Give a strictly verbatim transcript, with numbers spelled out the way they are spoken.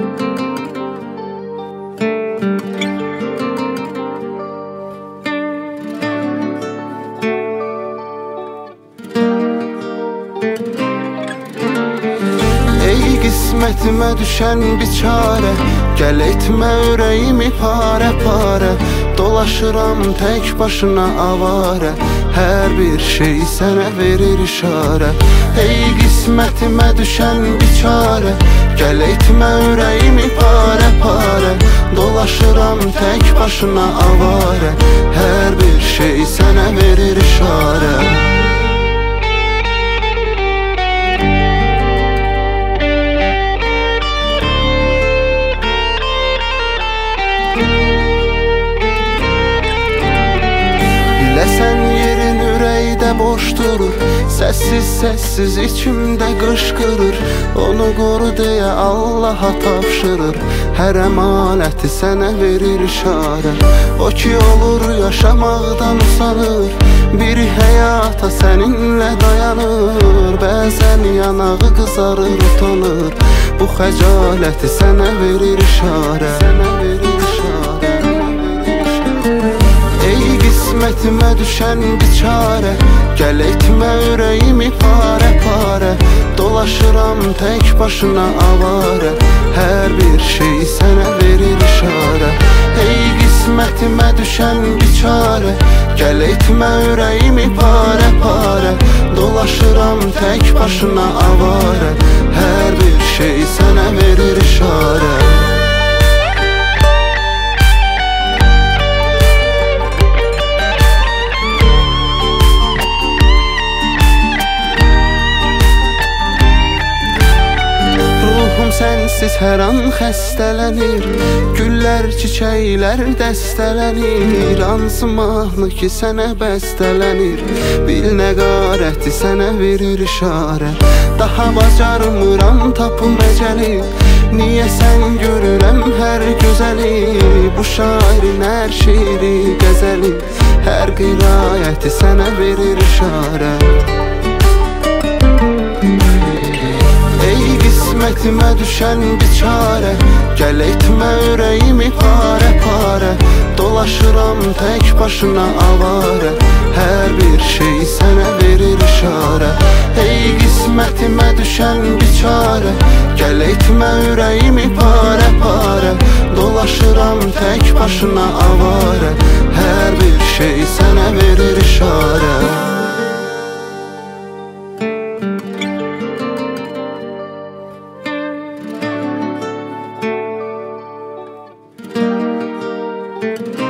Qismətimə düşən biçarə, gəl etmə ürəyimi parə-parə. Dolaşıram tək başına avarə, hər bir şey sənə verir işarə. Ey qismətimə düşən biçarə, gəl etmə ürəyimi parə-parə. Dolaşıram tək başına avarə, hər bir şey sənə verir işarə. Sən yerin ürəkdə boş durur, səssiz-səssiz içimdə qışqırır. Onu qoru deyə Allaha tapşırır, hər əmanəti sənə verir işarə. O ki olur yaşamaqdan usanır, bir həyata səninlə dayanır. Bəzən yanağı qızarır, utanır, bu xəcaləti sənə verir işarə. Sənə verir işarə. Qismətimə düşən biçarə, gəl etmə ürəyimi parə-parə. Dolaşıram tək başına avarə, hər bir şey sənə verir işarə. Ey qismətimə düşən biçarə, gəl etmə ürəyimi parə-parə. Dolaşıram tək başına avarə, hər bir şey sənə verir işarə. Sənsiz hər an xəstələnir, güllər, çiçəklər dəstələnir. Hansı mahnı ki sənə bəstələnir, bil nə qarəti sənə verir işarə. Daha bacarmıram tapım əcəli, niyə sən görürəm hər gözəli. Bu şairin hər şeiri qəzəli, hər qirayəti sənə verir işarə. Qismətimə düşən biçarə, gəl etmə ürəyimi parə-parə. Dolaşıram tək başına avarə, hər bir şey sənə verir işarə. Ey qismətimə düşən biçarə, gəl etmə ürəyimi parə-parə. Dolaşıram tək başına avarə, hər bir şey sənə verir işarə. Thank you.